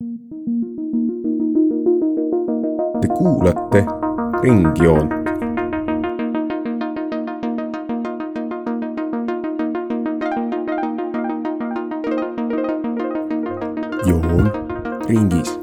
Te kuulate Ringjoont. Joon ringis.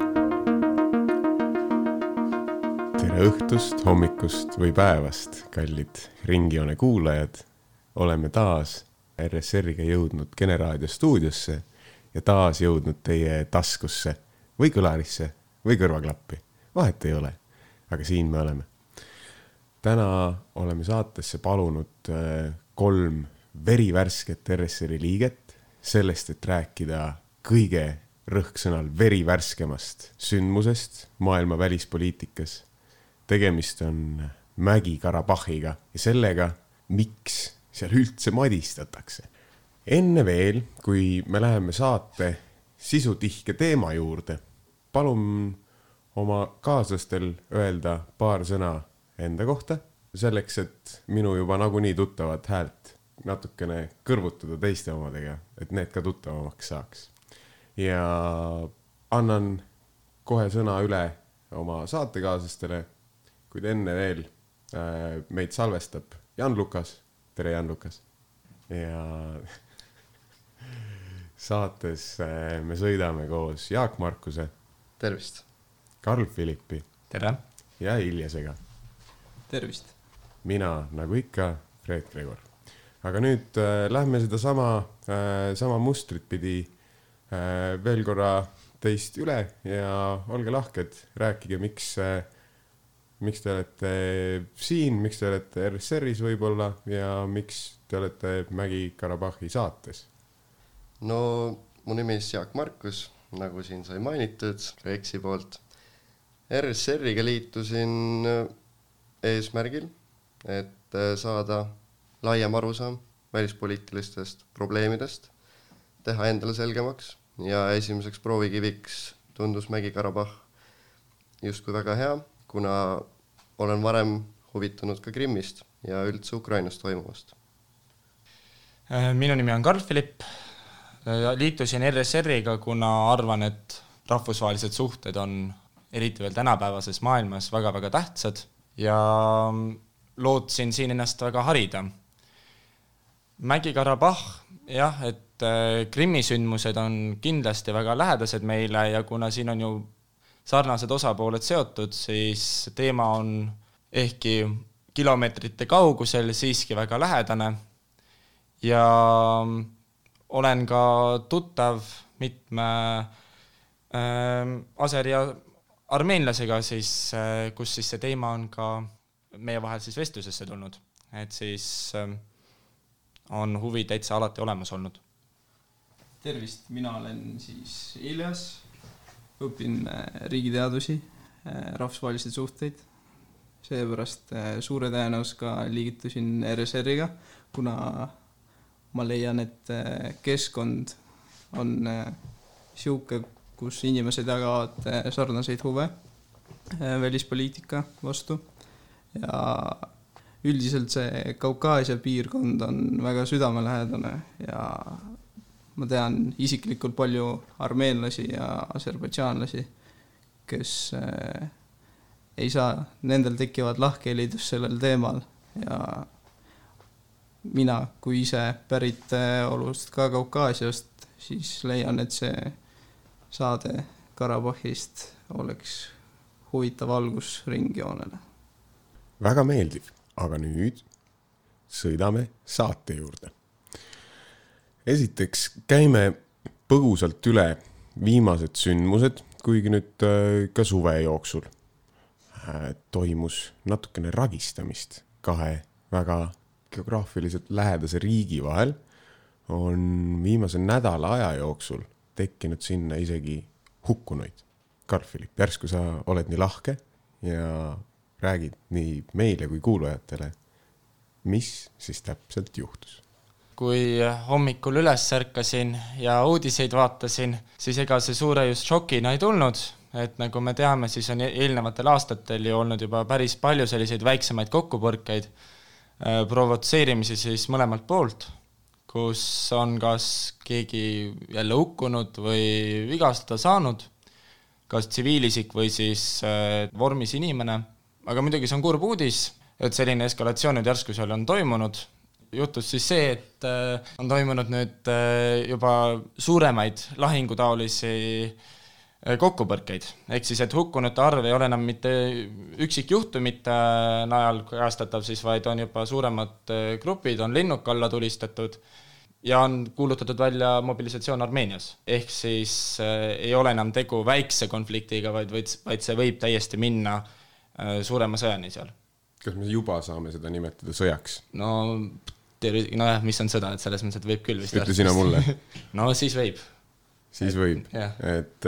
Tere õhtust, hommikust või päevast, kallid Ringjoone kuulajad. Oleme taas RSR-iga jõudnud Generaadio stuudiosse ja taas jõudnud teie taskusse või kõlarisse või kõrvaklappi. Vahet ei ole, aga siin me oleme. Täna oleme saatesse palunud 3 verivärsket RSR-i liiget sellest, et rääkida kõige rõhksõnal verivärskemast sündmusest maailma välispoliitikas. Tegemist on Mägi-Karabahhiga ja sellega, miks seal üldse madistatakse. Enne veel, kui me läheme saate sisutihke teema juurde, palun oma kaaslastel öelda paar sõna enda kohta, selleks, et minu juba nagunii tuttavat häält natukene kõrvutada teiste omadega, et need ka tuttavamaks saaks. Ja annan kohe sõna üle oma saatekaaslastele, kuid enne veel meid salvestab Jan Lukas. Tere, Jan Lukas. Ja saates me sõidame koos Jaak Markuse. Tervist. Karl Filippi. Tere. Ja Iljasega. Tervist. Mina, nagu ikka, Fred Gregor. Aga nüüd lähme seda sama mustrit pidi veel korra teist üle ja olge lahked, rääkige, miks te olete siin, miks te olete RSR-is võib-olla ja miks te olete Mägi-Karabahhi saates? No, mu nimi on Jaak Markus, nagu siin sai mainitud, Reksi poolt. RSR-iga liitusin eesmärgil, et saada laiem arusaam välispoliitilistest probleemidest, teha endale selgemaks ja esimeseks proovikiviks tundus Mägi-Karabahh justkui väga hea, kuna olen varem huvitunud ka Krimmist ja üldse Ukrainas toimuvast. Minu nimi on Karl Filipp. Liitusin RSR-iga, kuna arvan, et rahvusvahelised suhted on eriti veel tänapäevases maailmas väga-väga tähtsad ja lootsin siin ennast väga harida. Mägi-Karabahh, jah, et Krimmi sündmused on kindlasti väga lähedased meile ja kuna siin on ju sarnased osapooled seotud, siis teema on ehkki kilomeetrite kaugusel siiski väga lähedane ja olen ka tuttav mitme aseri ja armeenlasega, kus siis see teema on ka meie vahel siis vestlusesse tulnud. Et siis on huvi täitsa alati olemas olnud. Tervist, mina olen siis Iljas, õpin riigiteadusi, rahvusvahelised suhteid. Seepärast suure tõenäosusega liigitusin RSR-iga, kuna ma leian, et keskkond on siuke, kus inimesed jagavad sarnaseid huve välispoliitika vastu. Ja üldiselt see Kaukaasia piirkond on väga südamelähedane ja ma tean isiklikult palju armeenlasi ja aserbaidžaanlasi, kes ei saa, nendel tekivad lahkhelidus sellel teemal ja mina, kui ise pärit olust ka Kaukaasiast, siis leian, et see saade Karabahhist oleks huvitav algus Ringjoonele. Väga meeldiv, aga nüüd sõidame saate juurde. Esiteks käime põgusalt üle viimased sündmused, kuigi nüüd ka suve jooksul toimus natukene ragistamist 2 väga geograafiliselt lähedase riigi vahel. On viimase nädala aja jooksul tekkinud sinna isegi hukkunuid. Karl Filipp, järsku sa oled nii lahke ja räägid nii meile kui kuulajatele, mis siis täpselt juhtus? Kui hommikul üles särkasin ja uudiseid vaatasin, siis ega see suure just šokina ei tulnud. Et nagu me teame, siis on eelnevatel aastatel ju olnud juba päris palju selliseid väiksemaid kokkupõrkeid, provotseerimisi siis mõlemalt poolt, kus on kas keegi jälle hukkunud või vigastada saanud. kas tsiviilisik või siis vormis inimene. Aga muidugi see on kurb uudis, et selline eskalatsioon nüüd järsku seal on toimunud. Jutus siis see, et on toimunud nüüd juba suuremaid lahingutaolisi kokkupõrkeid. Ehk siis, et hukkunute arv ei ole enam mitte üksikjuhtumite najal kajastatav siis, vaid on juba suuremad grupid, on linnuk alla tulistatud ja on kuulutatud välja mobilisatsioon Armeenias. Ehk siis ei ole enam tegu väikse konfliktiga, vaid see võib täiesti minna suurema sõjani seal. Kas me juba saame seda nimetada sõjaks? Nojah, mis on sõda, et selles mõttes, et võib küll vist. Ütle sina mulle. No siis võib. Siis võib, yeah. Et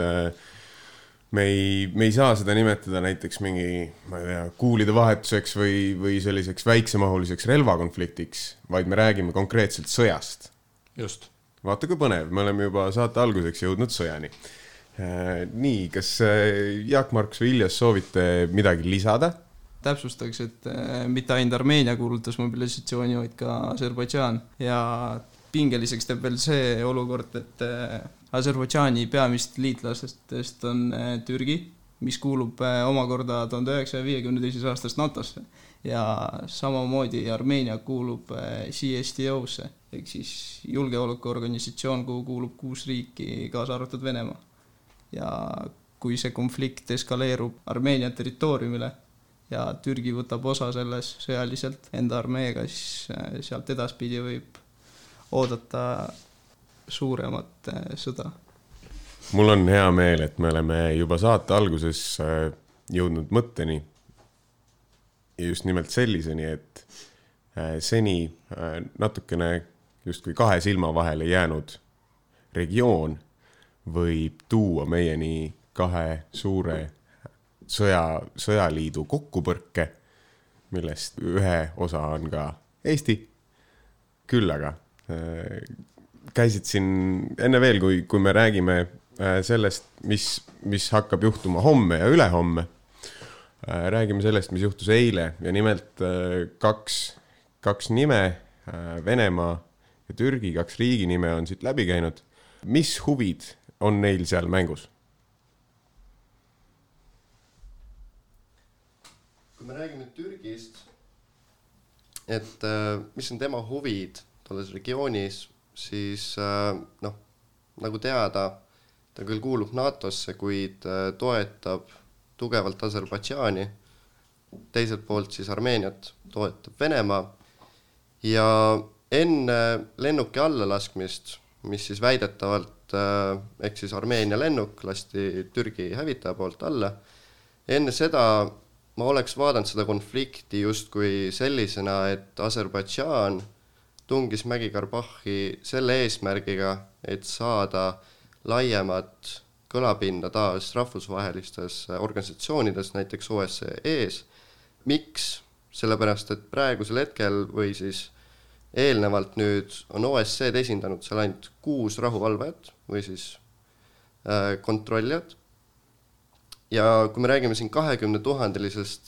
me ei saa seda nimetada näiteks mingi, ma ei tea, kuulide vahetuseks või selliseks väiksemahuliseks relvakonfliktiks, vaid me räägime konkreetselt sõjast. Just. Vaata kui põnev, me oleme juba saate alguseks jõudnud sõjani. Nii, kas Jaak Markus või Iljas soovite midagi lisada? Täpsustaks, et mitte ainult Armeenia kuulutas mobilisatsiooni, vaid ka Aserbaidžaan ja pingeliseks teeb veel see olukord, et Aserbaidžaani peamist liitlastest on Türgi, mis kuulub omakorda 1952. aastast NATOsse ja samamoodi Armeenia kuulub CSTO-sse ehk siis julgeolekuorganisatsioon, kuhu kuulub 6 riiki, kaasa arvatud Venemaa. Ja kui see konflikt eskaleerub Armeenia territooriumile ja Türgi võtab osa selles sõjaliselt enda armeega, siis sealt edaspidi võib oodata suuremat sõda. Mul on hea meel, et me oleme juba saate alguses jõudnud mõtteni ja just nimelt selliseni, et seni natukene justkui 2 silma vahele jäänud regioon võib tuua meieni 2 suure sõjaliidu kokkupõrke, millest ühe osa on ka Eesti. Küll aga käisid siin enne veel, kui me räägime sellest, mis hakkab juhtuma homme ja ülehomme. Räägime sellest, mis juhtus eile ja nimelt 2 nime, Venemaa ja Türgi, 2 riigi nime on siit läbi käinud. Mis huvid on neil seal mängus? Kui me räägime Türgist, et mis on tema huvid tolles regioonis, siis nagu teada, ta küll kuulub NATOsse, kuid toetab tugevalt Aserbaidžaani, teiselt poolt siis Armeeniat toetab Venemaa ja enne lennuki allalaskmist, mis siis väidetavalt ehk siis Armeenia lennuk lasti Türgi hävitaja poolt alla, enne seda ma oleks vaadanud seda konflikti justkui sellisena, et Aserbaidžaan tungis Mägi-Karabahhi selle eesmärgiga, et saada laiemat kõlapinda taas rahvusvahelistes organisatsioonides, näiteks OSCE-s. Miks? Sellepärast, et praegusel hetkel või siis eelnevalt nüüd on OSCE-d esindanud seal ainult 6 rahuvalvajat või siis kontrollijad. Ja kui me räägime siin 20 000-lisest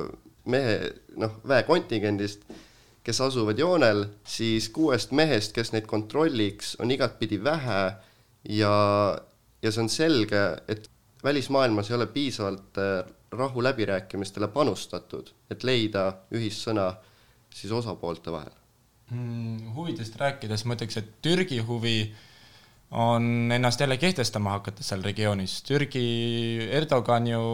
väekontingendist, kes asuvad joonel, siis 6 mehest, kes neid kontrolliks, on igatpidi vähe ja see on selge, et välismaailmas ei ole piisavalt rahu läbirääkimistele panustatud, et leida ühissõna siis osapoolte vahel. Huvidest rääkides ma ütleks, et Türgi huvi on ennast jälle kehtestama hakata seal regioonis. Türgi Erdogan ju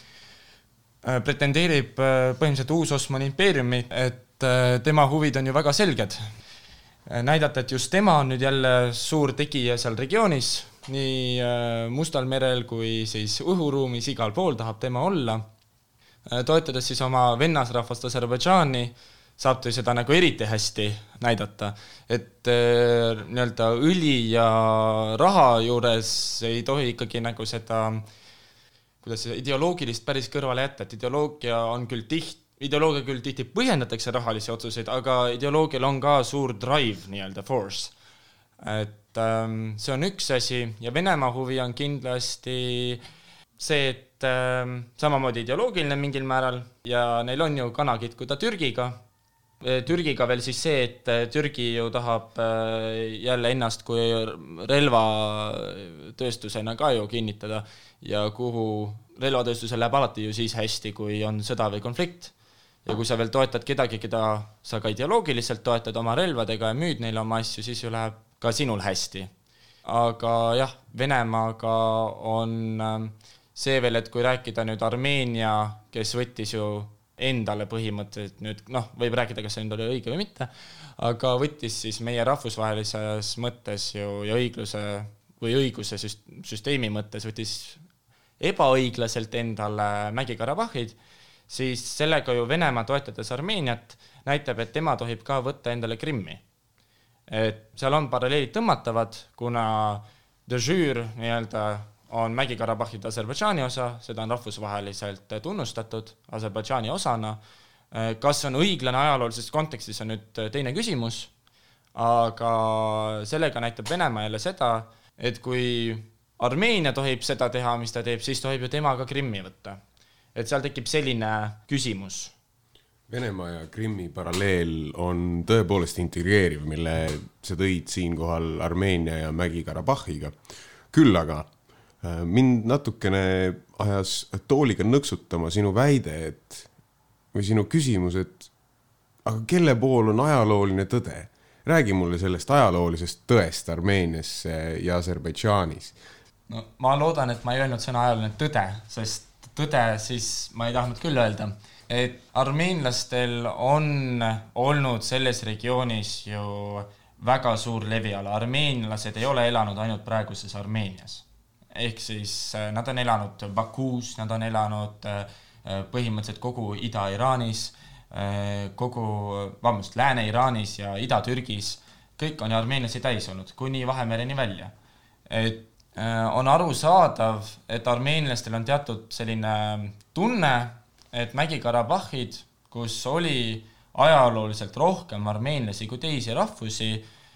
pretendeerib põhimõtteliselt uus Osmani impeeriumi, et tema huvid on ju väga selged. Näidata, et just tema on nüüd jälle suur tegija seal regioonis, nii Mustal merel kui siis õhuruumis igal pool tahab tema olla. Toetades siis oma vennasrahvast Aserbaidžaani, saab ta seda nagu eriti hästi näidata, et nii-öelda õli ja raha juures ei tohi ikkagi nagu seda, kuidas ideoloogilist päris kõrvale jätta, et ideoloogia küll tihti põhjendatakse rahalisi otsuseid, aga ideoloogial on ka suur drive, nii-öelda force. Et see on üks asi ja Venemaa huvi on kindlasti see, et samamoodi ideoloogiline mingil määral ja neil on ju kanakitkuda Türgiga. Türgiga veel siis see, et Türgi ju tahab jälle ennast kui relvatööstusena ka ju kinnitada ja kuhu relvatööstusel läheb alati ju siis hästi, kui on sõda või konflikt. Ja kui sa veel toetad kedagi, keda sa ka ideoloogiliselt toetad oma relvadega ja müüd neile oma asju, siis ju läheb ka sinul hästi. Aga jah, Venemaaga on see veel, et kui rääkida nüüd Armeenia, kes võttis ju endale põhimõtteliselt nüüd, võib rääkida, kas see nüüd oli õige või mitte, aga võttis siis meie rahvusvahelises mõttes ju ja õiguse süsteemi mõttes võttis ebaõiglaselt endale Mägi-Karabahhid, siis sellega ju Venemaa toetades Armeeniat näitab, et tema tohib ka võtta endale Krimmi. Et seal on paralleelid tõmmatavad, kuna de jure nii-öelda on Mägi-Karabahhid Aserbaidžaani osa, seda on rahvusvaheliselt tunnustatud Aserbaidžaani osana. Kas on õiglane ajaloolises kontekstis on nüüd teine küsimus, aga sellega näitab Venemaa jälle seda, et kui Armeenia tohib seda teha, mis ta teeb, siis tohib ju tema ka Krimmi võtta. Et seal tekib selline küsimus. Venemaa ja Krimmi paralleel on tõepoolest integreeriv, mille sa tõid siinkohal Armeenia ja Mägi-Karabahhiga. Küll aga mind natukene ajas tooliga nõksutama sinu väide, või sinu küsimus, et aga kelle pool on ajalooline tõde? Räägi mulle sellest ajaloolisest tõest Armeenias ja Aserbaidžaanis. No, ma loodan, et ma ei öelnud sõna ajalooline tõde, sest tõde siis ma ei tahtnud küll öelda, et armeenlastel on olnud selles regioonis ju väga suur leviala. Armeenlased ei ole elanud ainult praeguses Armeenias. Ehk siis nad on elanud Bakuus, nad on elanud põhimõtteliselt kogu Ida-Iraanis, Lääne-Iraanis ja Ida-Türgis. Kõik on armeenlasi täis olnud, kuni Vahemereni välja. Et on arusaadav, et armeenlastel on teatud selline tunne, et Mägi-Karabahhid, kus oli ajalooliselt rohkem armeenlasi kui teisi rahvusi,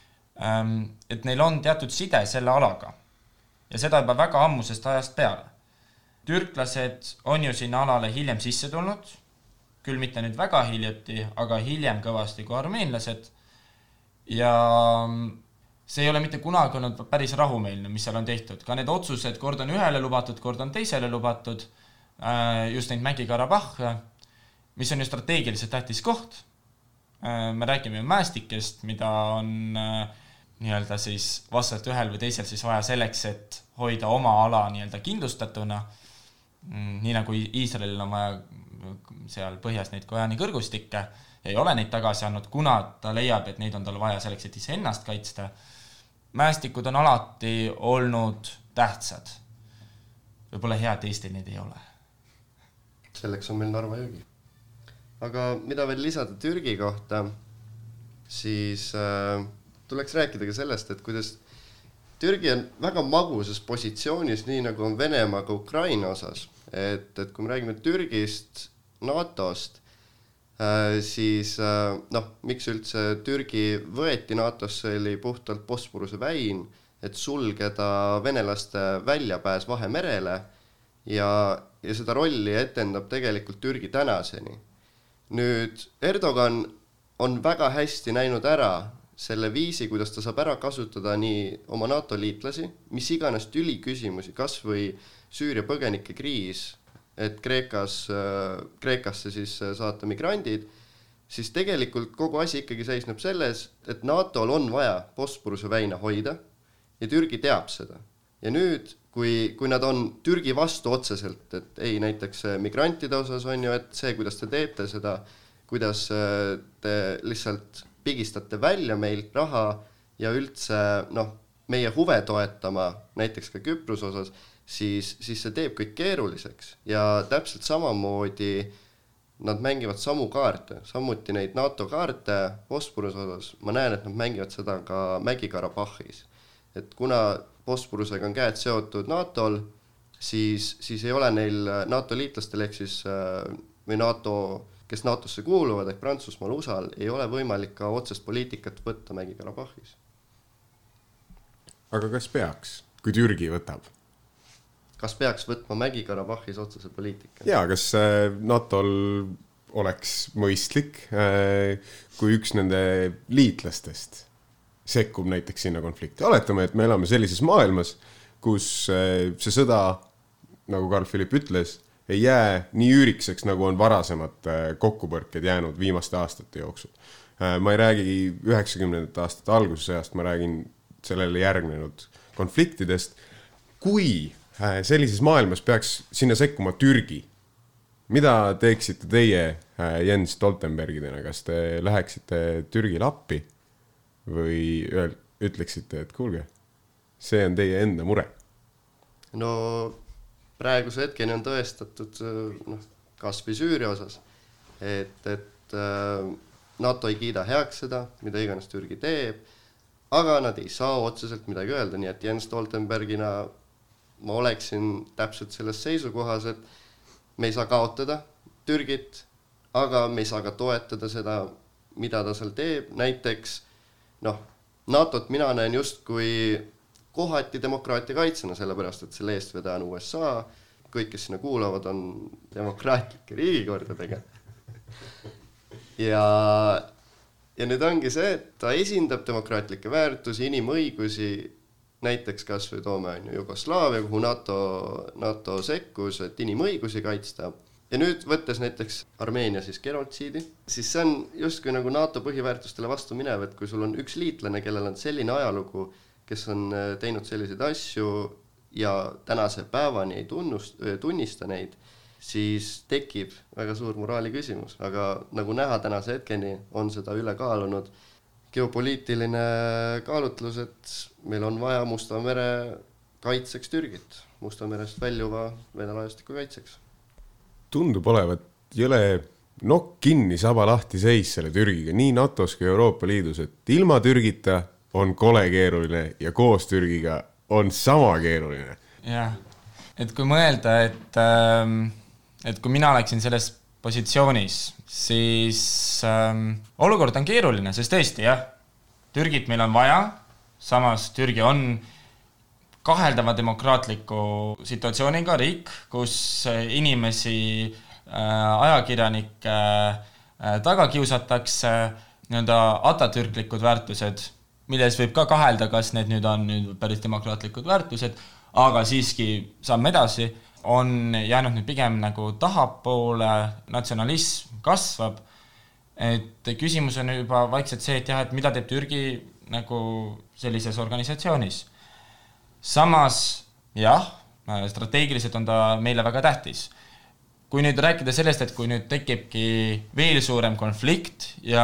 et neil on teatud side selle alaga. Ja seda juba väga ammusest ajast peale. Türklased on ju sinna alale hiljem sisse tulnud, küll mitte nüüd väga hiljati, aga hiljem kõvasti kui armeenlased. Ja see ei ole mitte kunagi olnud päris rahumeelne, mis seal on tehtud. Ka need otsused, kord on ühele lubatud, kord on teisele lubatud, just neid Mägi-Karabahh, mis on ju strateegiliselt tähtis koht. Me räägime ju mäestikest, mida on nii-öelda siis vastavalt ühel või teisel siis vaja selleks, et hoida oma ala nii-öelda kindlustatuna, nii nagu Iisraelil on vaja seal põhjas neid Kojani kõrgustikke, ei ole neid tagasi andnud, kuna ta leiab, et neid on tal vaja selleks, et ise ennast kaitsta. Mäestikud on alati olnud tähtsad. Võib-olla hea, et Eestil neid ei ole. Selleks on meil Narva jõgi. Aga mida veel lisada Türgi kohta, siis tuleks rääkida ka sellest, et kuidas Türgi on väga magusas positsioonis, nii nagu on Venemaa ka Ukraina osas. Et kui me räägime Türgist, NATO-st, siis miks üldse Türgi võeti NATO-sse, oli puhtalt Bosporuse väin, et sulgeda venelaste väljapääs Vahemerele ja seda rolli etendab tegelikult Türgi tänaseni. Nüüd Erdogan on väga hästi näinud ära selle viisi, kuidas ta saab ära kasutada nii oma NATO-liitlasi, mis iganes tüliküsimusi, kas või Süüria põgenike kriis, et Kreekasse siis saata migrandid, siis tegelikult kogu asi ikkagi seisneb selles, et NATO-l on vaja Bosporuse väina hoida ja Türgi teab seda. Ja nüüd, kui nad on Türgi vastu otseselt, et ei näiteks migrantide osas on ju, et see, kuidas te teete seda, kuidas te lihtsalt pigistate välja meilt raha ja üldse meie huve toetama, näiteks ka Küprose osas, siis see teeb kõik keeruliseks. Ja täpselt samamoodi nad mängivad samu kaarte, samuti neid NATO kaarte Bosporuse osas. Ma näen, et nad mängivad seda ka Mägi-Karabahhis. Et kuna Bosporusega on käed seotud NATO-l, siis ei ole neil NATO-liitlastel ehk siis või NATO, kes NATO-sse kuuluvad, ehk Prantsusmaal, USA-l, ei ole võimalik ka otsest poliitikat võtta Mägi-Karabahhis. Aga kas peaks, kui Türgi võtab? Kas peaks võtma Mägi-Karabahhis otsese poliitika? Jaa, kas NATO-l oleks mõistlik, kui üks nende liitlastest sekkub näiteks sinna konflikti. Oletame, et me elame sellises maailmas, kus see sõda, nagu Carl-Philipp ütles, ei jää nii üürikseks, nagu on varasemad kokkupõrked jäänud viimaste aastate jooksul. Ma ei räägi 90. aastate alguse sõjast, ma räägin sellele järgnenud konfliktidest. Kui sellises maailmas peaks sinna sekkuma Türgi, mida teeksite teie Jens Stoltenbergidena? Kas te läheksite Türgile appi või ütleksite, et kuulge, see on teie enda mure? No praeguse hetkeni on tõestatud kas või Süüria osas, et NATO ei kiida heaks seda, mida iganes Türgi teeb, aga nad ei saa otseselt midagi öelda, nii et Jens Stoltenbergina ma oleksin täpselt selles seisukohas, et me ei saa kaotada Türgit, aga me ei saa ka toetada seda, mida ta seal teeb. Näiteks NATO-t mina näen just kui kohati demokraatia kaitsena, sellepärast, et selle eestvedaja on USA. Kõik, kes sinna kuulavad, on demokraatlike riigikordadega. Ja nüüd ongi see, et ta esindab demokraatlikke väärtusi, inimõigusi, näiteks kas või toome Jugoslaavia, kuhu NATO sekkus, et inimõigusi kaitsta. Ja nüüd võttes näiteks Armeenia siis genotsiidi, siis see on justkui nagu NATO põhiväärtustele vastu minev, et kui sul on üks liitlane, kellel on selline ajalugu, kes on teinud selliseid asju ja tänase päevani ei tunnista neid, siis tekib väga suur moraali küsimus. Aga nagu näha tänase hetkeni on seda üle kaalunud geopoliitiline kaalutlus, et meil on vaja Musta mere kaitseks Türgit, Musta merest väljuva Vene laevastiku kaitseks. Tundub olevat jõle nokk kinni saba lahti seis selle Türgiga, nii NATO-s kui Euroopa Liidus, et ilma Türgita on kole keeruline ja koos Türgiga on sama keeruline. Jah, et kui mõelda, et kui mina oleksin selles positsioonis, siis olukord on keeruline, sest tõesti, jah, Türgit meil on vaja, samas Türgi on kaheldava demokraatliku situatsiooniga riik, kus inimesi, ajakirjanikke taga kiusatakse, atatürklikud väärtused, milles võib ka kahelda, kas need nüüd on päris demokraatlikud väärtused, aga siiski samme edasi, on jäänud nüüd pigem nagu tahapoole, natsionalism kasvab, et küsimus on juba vaikselt see, et jah, et mida teeb Türgi nagu sellises organisatsioonis. Samas, jah, strateegiliselt on ta meile väga tähtis. Kui nüüd rääkida sellest, et kui nüüd tekibki veel suurem konflikt ja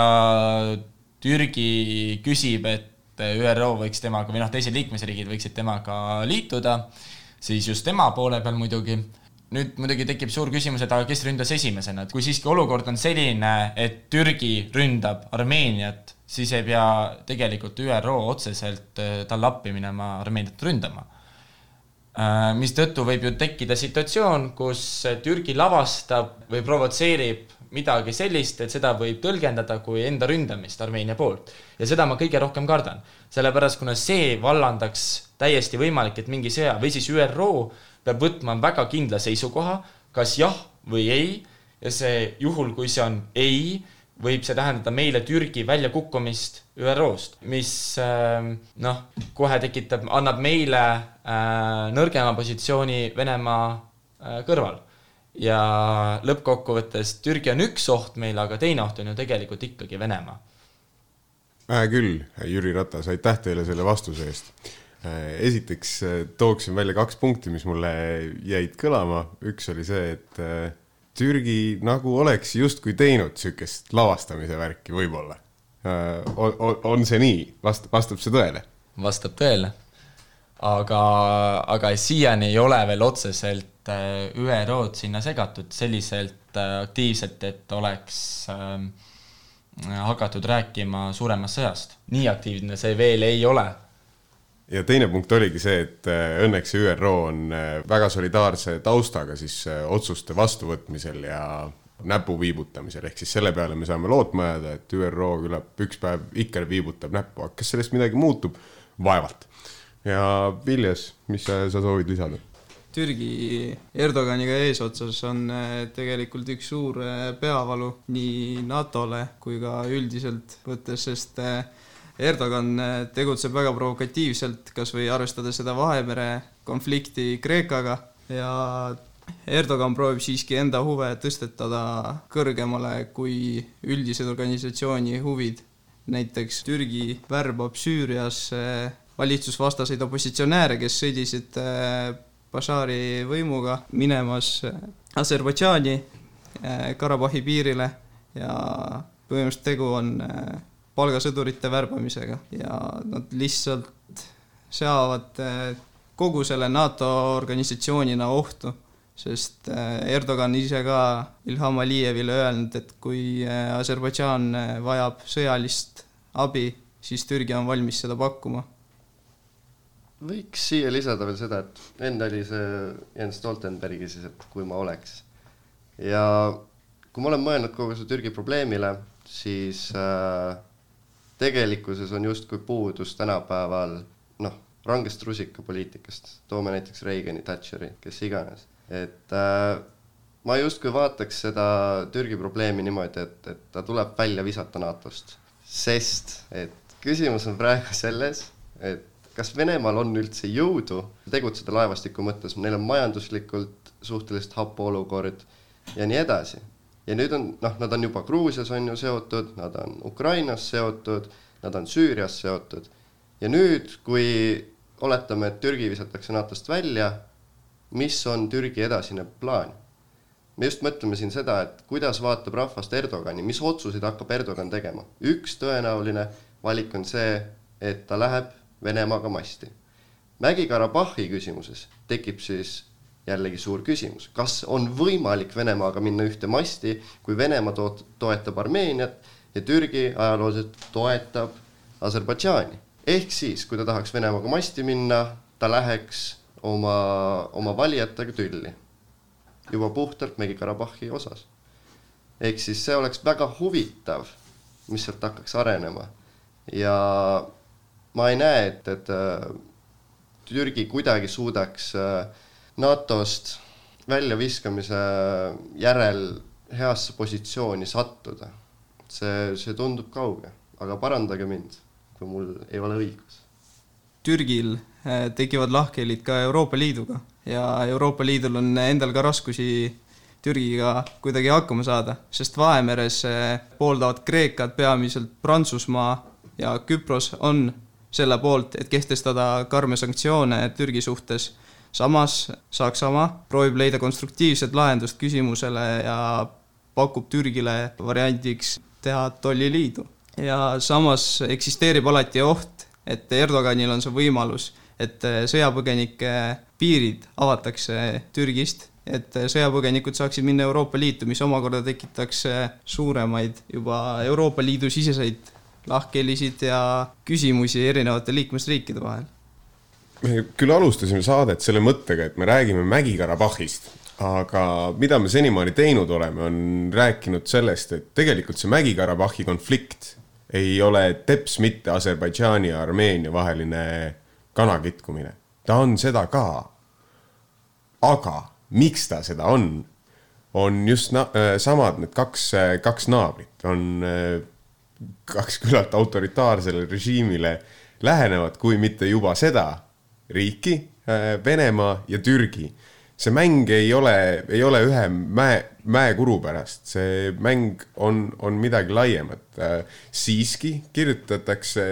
Türgi küsib, et ÜRO võiks temaga, või teised liikmesriigid võiksid temaga liituda, siis just tema poole peal muidugi. Nüüd muidugi tekib suur küsimus, et aga kes ründas esimesena. Kui siiski olukord on selline, et Türgi ründab Armeeniat, siis ei pea tegelikult ÜRO otseselt tal appi minema Armeeniat ründama. Mis tõttu võib ju tekkida situatsioon, kus Türgi lavastab või provotseerib midagi sellist, et seda võib tõlgendada kui enda ründamist Armeenia poolt. Ja seda ma kõige rohkem kardan. Sellepärast, kuna see vallandaks täiesti võimalik, et mingi sõja või siis ÜRO peab võtma väga kindla seisukoha, kas jah või ei, ja see juhul, kui see on ei, võib see tähendada meile Türgi väljakukkumist ÜRO-st, mis kohe tekitab, annab meile nõrgema positsiooni Venemaa kõrval. Ja lõppkokkuvõttes Türgi on üks oht meile, aga teine oht on ju tegelikult ikkagi Venemaa. Küll, Jüri Ratas, aitäh teile selle vastuse eest. Esiteks tooksin välja 2 punkti, mis mulle jäid kõlama. Üks oli see, et Türgi nagu oleks justkui teinud sükest lavastamise värki võib-olla. On see nii? Vastab see tõele? Vastab tõele. Aga siiani ei ole veel otseselt ÜRO-d sinna segatud selliselt aktiivselt, et oleks hakatud rääkima suuremast sõjast. Nii aktiivne see veel ei ole. Ja teine punkt oligi see, et õnneks ÜRO on väga solidaarse taustaga siis otsuste vastuvõtmisel ja näpu viibutamisel. Ehk siis selle peale me saame lootma jääda, et ÜRO küllap üks päev ikka viibutab näppu. Kas sellest midagi muutub? Vaevalt. Ja Viljas, mis sa soovid lisada? Türgi Erdoganiga eesotsas on tegelikult üks suur peavalu nii NATO-le kui ka üldiselt võttes, sest Erdogan tegutseb väga provokatiivselt, kas või arvestada seda Vahemere konflikti Kreekaga ja Erdogan proovib siiski enda huve tõstetada kõrgemale kui üldised organisatsiooni huvid. Näiteks Türgi värbab Süürias valitsusvastaseid opositsionääre, kes sõdisid Bashari võimuga minemas Aserbaidžaani Karabahi piirile ja põhimõtteliselt tegu on palgasõdurite värbamisega ja nad lihtsalt seavad kogu selle NATO organisatsioonina ohtu, sest Erdogan ise ka Ilham Alijevile öelnud, et kui Aserbaidžaan vajab sõjalist abi, siis Türgi on valmis seda pakkuma. Võiks siia lisada veel seda, et enne oli see Jens Stoltenbergi siis, et kui ma oleks. Ja kui ma olen mõelnud kogu see Türgi probleemile, siis tegelikkuses on just kui puudus tänapäeval rangest rusikapoliitikast. Toome näiteks Reagani, Thatcheri, kes iganes. Et ma just kui vaataks seda Türgi probleemi niimoodi, et ta tuleb välja visata NATO-st. Sest, et küsimus on praegu selles, et kas Venemaal on üldse jõudu tegutseda laevastiku mõttes, neil on majanduslikult suhteliselt hapu olukord ja nii edasi. Ja nüüd on, nad on juba Gruusias on ju seotud, nad on Ukrainas seotud, nad on Süürias seotud. Ja nüüd, kui oletame, et Türgi visatakse NATO-st välja, mis on Türgi edasine plaan? Me just mõtleme siin seda, et kuidas vaatab rahvast Erdogani, mis otsuseid hakkab Erdogan tegema. Üks tõenäoline valik on see, et ta läheb Venemaaga masti. Mägi-Karabahhi küsimuses tekib siis jällegi suur küsimus. Kas on võimalik Venemaaga minna ühte masti, kui Venemaa toetab Armeeniat ja Türgi ajalooliselt toetab Aserbaidžaani? Ehk siis, kui ta tahaks Venemaaga masti minna, ta läheks oma valijatega tülli. Juba puhtalt Mägi-Karabahhi osas. Ehk siis see oleks väga huvitav, mis sealt hakkaks arenema. Ja ma ei näe, et Türgi kuidagi suudaks NATO-st väljaviskamise järel heasse positsiooni sattuda. See tundub kauge, aga parandage mind, kui mul ei ole õigus. Türgil tekivad lahkhelid ka Euroopa Liiduga ja Euroopa Liidul on endal ka raskusi Türgiga kuidagi hakkama saada, sest Vahemeres pooldavad Kreekad, peamiselt Prantsusmaa ja Küpros on selle poolt, et kehtestada karme sanktsioone Türgi suhtes. Samas Saksamaa proovib leida konstruktiivset lahendust küsimusele ja pakub Türgile variandiks teha tolliliidu. Ja samas eksisteerib alati oht, et Erdoganil on see võimalus, et sõjapõgenike piirid avatakse Türgist, et sõjapõgenikud saaksid minna Euroopa Liitu, mis omakorda tekitaks suuremaid juba Euroopa Liidu siseseid lahkhelisid ja küsimusi erinevate liikmesriikide vahel. Me küll alustasime saadet selle mõttega, et me räägime Mägi-Karabahhist, aga mida me senimaani teinud oleme, on rääkinud sellest, et tegelikult see Mägi-Karabahhi konflikt ei ole teps mitte Aserbaidžaani ja Armeenia vaheline kanakitkumine. Ta on seda ka. Aga miks ta seda on just samad need kaks naabrit. On kaks küllalt autoritaarsele režiimile lähenevad, kui mitte juba seda riiki, Venemaa ja Türgi. See mäng ei ole ühe mäekuru pärast, see mäng on midagi laiemat. Siiski kirjutatakse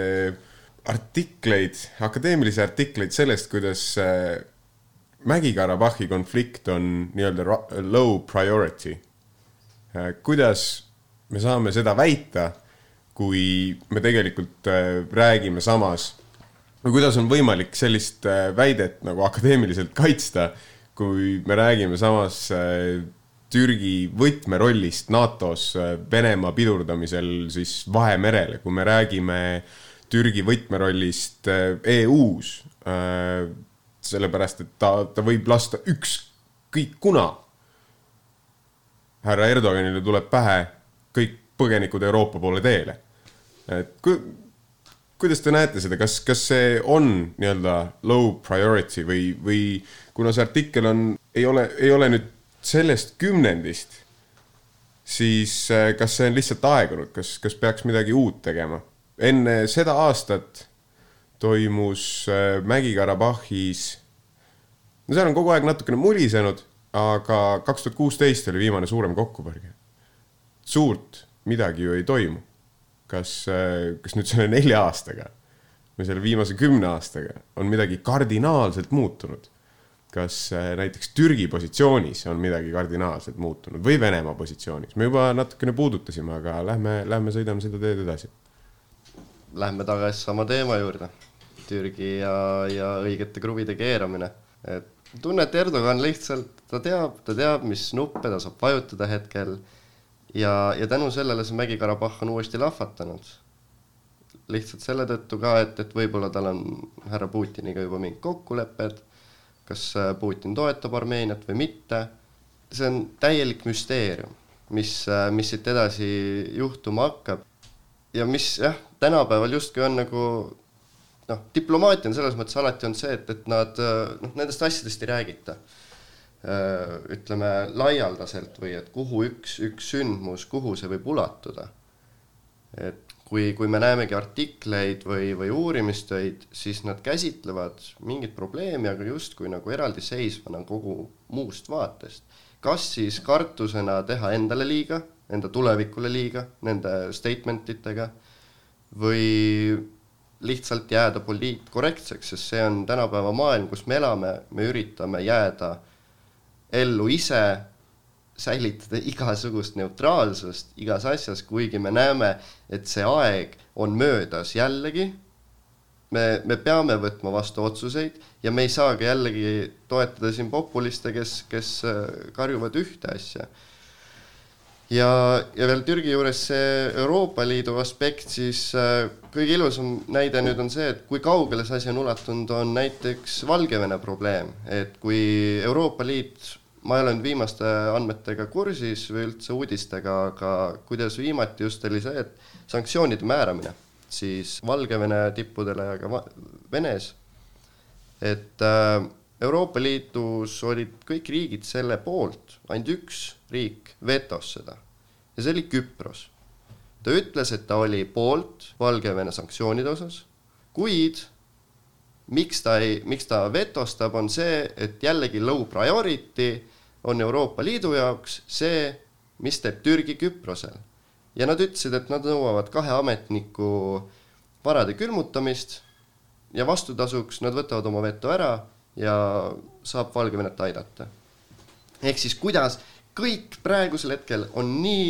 akadeemilisi artikleid sellest, kuidas Mägi-Karabahhi konflikt on nii-öelda low priority. Kuidas me saame seda väita, kui me tegelikult räägime samas, kuidas on võimalik sellist väidet nagu akadeemiliselt kaitsta, kui me räägime samas Türgi võtmerollist NATO-s Venemaa pidurdamisel siis Vahemerele, kui me räägime Türgi võtmerollist EU-s, sellepärast, et ta võib lasta ükskõik kuna. Härra Erdoganile tuleb pähe kõik põgenikud Euroopa poole teele. kuidas te näete seda, kas see on nii-öelda low priority või kuna see artikkel ei ole nüüd sellest 10, siis kas see on lihtsalt aegunud, kas peaks midagi uut tegema? Enne seda aastat toimus Mägi-Karabahhis, no seal on kogu aeg natukene mulisenud, aga 2016 oli viimane suurem kokkupõrge. Suurt midagi ju ei toimu. Kas nüüd selle 4 aastaga või selle viimase 10 aastaga on midagi kardinaalselt muutunud? Kas näiteks Türgi positsioonis on midagi kardinaalselt muutunud või Venemaa positsioonis? Me juba natukene puudutasime, aga lähme sõidame seda teed edasi. Lähme tagasi sama teema juurde. Türgi ja õigete kruvide keeramine. Tunnet Erdogan lihtsalt, ta teab, mis nuppe ta saab vajutada hetkel ja tänu sellele see Mägi-Karabah on uuesti lahvatanud. Lihtsalt selle tõttu ka, et võib-olla tal on härra Putiniga juba mingi kokkulepped, kas Putin toetab Armeeniat või mitte. See on täielik müsteerium, mis siit edasi juhtuma hakkab. Ja mis tänapäeval justkui on nagu diplomaatia on selles mõttes alati on see, et nad nendest asjadest ei räägita. Ütleme laialdaselt või et kuhu üks sündmus, kuhu see võib ulatuda. Et kui me näemegi artikleid või uurimistöid, siis nad käsitlevad mingit probleemi, aga justkui nagu eraldi seisvana kogu muust vaatest. Kas siis kartusena teha endale liiga, enda tulevikule liiga, nende statementitega või lihtsalt jääda poliitkorrektseks, sest see on tänapäeva maailm, kus me elame, me üritame jääda ellu ise, säilitada igasugust neutraalsust igas asjas, kuigi me näeme, et see aeg on möödas jällegi. Me peame võtma vastu otsuseid ja me ei saa ka jällegi toetada siin populiste, kes karjuvad ühte asja. Ja veel Türgi juures see Euroopa Liidu aspekt, siis kõige ilusam näide nüüd on see, et kui kaugele see asi on ulatunud, on näiteks Valgevene probleem. Et kui Euroopa Liit, ma ei ole nüüd viimaste andmetega kursis või üldse uudistega, aga kuidas viimati just oli see, et sanktsioonide määramine siis Valgevene tippudele ja ka Venes. Et Euroopa Liidus olid kõik riigid selle poolt, ainult üks riik vetos seda. Ja see oli Küpros. Ta ütles, et ta oli poolt Valgevene sanktsioonide osas, kuid miks ta vetostab on see, et jällegi low priority on Euroopa Liidu jaoks see, mis teeb Türgi Küprosel. Ja nad ütlesid, et nad nõuavad 2 ametniku varade külmutamist ja vastutasuks nad võtavad oma veto ära ja saab Valgevenet aidata. Ehk siis kuidas kõik praegusel hetkel on nii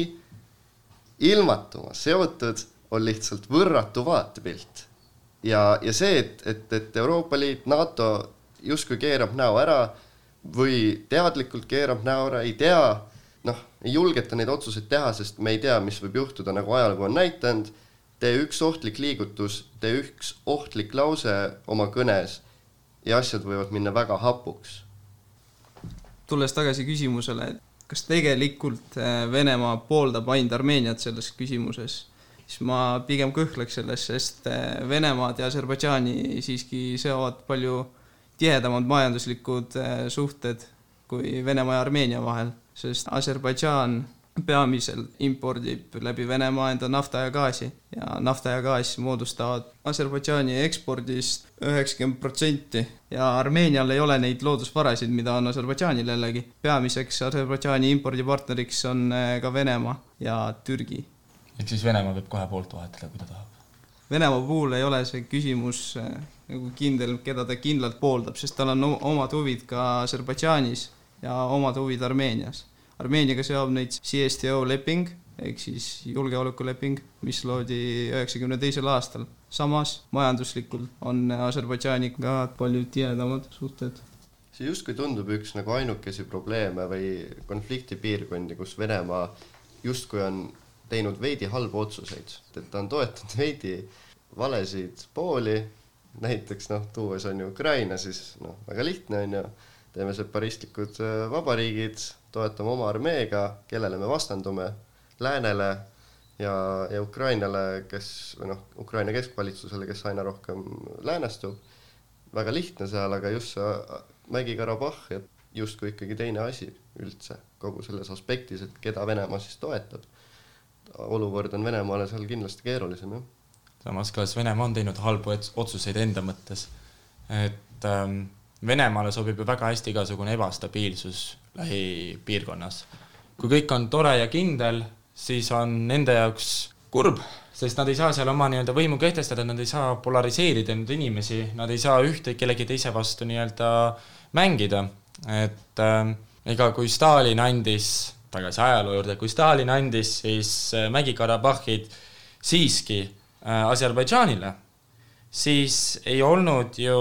ilmatuma seotud, on lihtsalt võrratu vaatepilt. Ja see, et Euroopa Liit, NATO justkui keerab näo ära või teadlikult keerab näo ära, ei tea, ei julgeta neid otsuseid teha, sest me ei tea, mis võib juhtuda, nagu ajalugu on näitanud. Tee üks ohtlik liigutus, tee üks ohtlik lause oma kõnes ja asjad võivad minna väga hapuks. Tulles tagasi küsimusele, kas tegelikult Venemaa pooldab ainult Armeeniat selles küsimuses, siis ma pigem kõhkleks selles, sest Venemaad ja Aserbaidžaani siiski seovad palju tihedamad majanduslikud suhted kui Venemaa ja Armeenia vahel, sest Aserbaidžaan peamiselt impordib läbi Venemaa enda nafta ja gaasi ja nafta ja gaas moodustavad Aserbaidžaani ekspordist 90% ja Armeenial ei ole neid loodusvarasid, mida on Aserbaidžaanil jällegi. Peamiseks Aserbaidžaani impordipartneriks on ka Venemaa ja Türgi. Ehk siis Venemaa võib kohe poolt vahetada, kui ta tahab? Venemaa puhul ei ole see küsimus nagu kindel, keda ta kindlalt pooldab, sest tal on omad huvid ka Aserbaidžaanis ja omad huvid Armeenias. Armeeniaga seob neid CSTO leping, ehk siis julgeolekuleping, mis loodi 92. aastal. Samas majanduslikult on Aserbaidžaaniga palju tihedamad suhted. See justkui tundub üks nagu ainukesi probleeme või konfliktipiirkondi, kus Venemaa justkui on teinud veidi halbu otsuseid. Et ta on toetanud veidi valesid pooli, näiteks tuues on ju Ukraina, siis väga lihtne on ju, teeme separistlikud vabariigid, toetame oma armeega, kellele me vastandume, läänele ja Ukrainale, Ukraina keskvalitsusele, kes aina rohkem läänestub, väga lihtne seal, aga just see Mägi-Karabahh ja justkui ikkagi teine asi üldse kogu selles aspektis, et keda Venemaa siis toetab. Olukord on Venemaale seal kindlasti keerulisem. Samas kas Venemaa on teinud halbu otsuseid enda mõttes, et Venemaale sobib ju väga hästi igasugune ebastabiilsus lähipiirkonnas. Kui kõik on tore ja kindel, siis on nende jaoks kurb, sest nad ei saa seal oma võimu kehtestada, nad ei saa polariseerida neid inimesi, nad ei saa ühte kellegi teise vastu mängida. Et ega kui Stalin andis, tagasi ajaloo juurde, kui Stalin andis siis Mägi-Karabahhid siiski Aserbaidžaanile, siis ei olnud ju,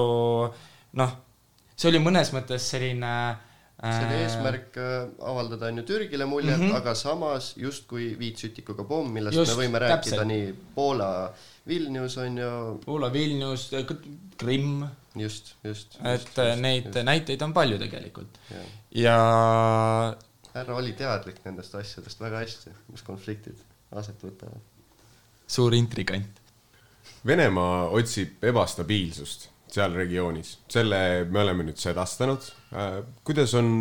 see oli mõnes mõttes selline see oli eesmärk avaldada Türgile muljet, aga samas justkui viitsütikuga pomm, millest me võime rääkida nii Poola Vilnius on ju... Poola Vilnius, Krimm. Just. Neid näiteid on palju tegelikult. Ja... Härra oli teadlik nendest asjadest väga hästi, mis konfliktid aset võtavad. Suur intrigant. Venemaa otsib ebastabiilsust seal regioonis. Selle me oleme nüüd sedastanud. Kuidas on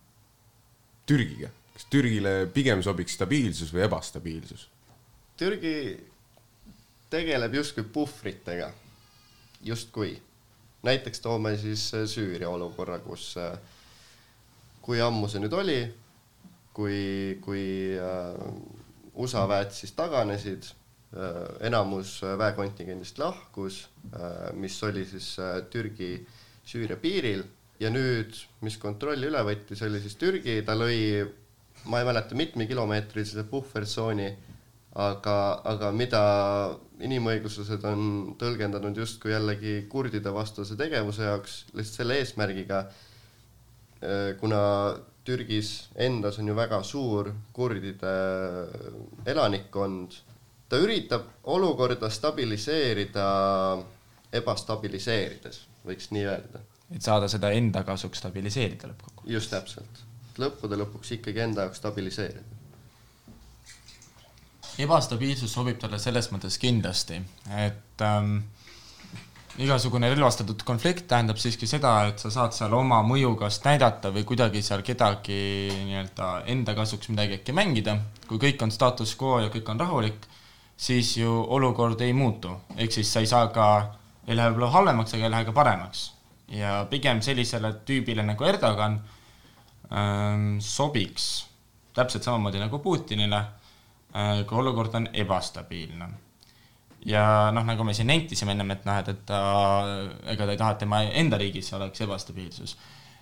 Türgiga? Kas Türgile pigem sobiks stabiilsus või ebastabiilsus? Türgi tegeleb justkui puhvritega. Justkui. Näiteks toome siis Süüria olukorra, kus kui ammu see nüüd oli, kui USA väed siis taganesid, enamus väekontingendist lahkus, mis oli siis Türgi Süüria piiril ja nüüd, mis kontrolli üle võttis, oli siis Türgi, ta lõi, ma ei mäleta mitme kilomeetrise puhvertsooni, aga mida inimõiguslased on tõlgendanud justkui jällegi kurdide vastase tegevuse jaoks, lihtsalt selle eesmärgiga, kuna Türgis endas on ju väga suur kurdide elanikkond, ta üritab olukorda stabiliseerida ebastabiliseerides, võiks nii öelda. Et saada seda enda kasuks stabiliseerida lõppkogu. Just täpselt. Lõppude lõpuks ikkagi enda jaoks stabiliseerida. Ebastabiilsus sobib talle selles mõttes kindlasti, et igasugune relvastatud konflikt tähendab siiski seda, et sa saad seal oma mõju kas näidata või kuidagi seal kedagi enda kasuks midagi äkki mängida. Kui kõik on status quo ja kõik on rahulik, siis ju olukord ei muutu. Ehk siis sa ei saa ka, ei lähe võib-olla halvemaks, aga ei lähe ka paremaks. Ja pigem sellisele tüübile nagu Erdogan sobiks täpselt samamoodi nagu Putinile, kui olukord on ebastabiilne. Ja nagu me siin nentisime ennem, et ega ta ei taha, et tema enda riigis oleks ebastabiilsus.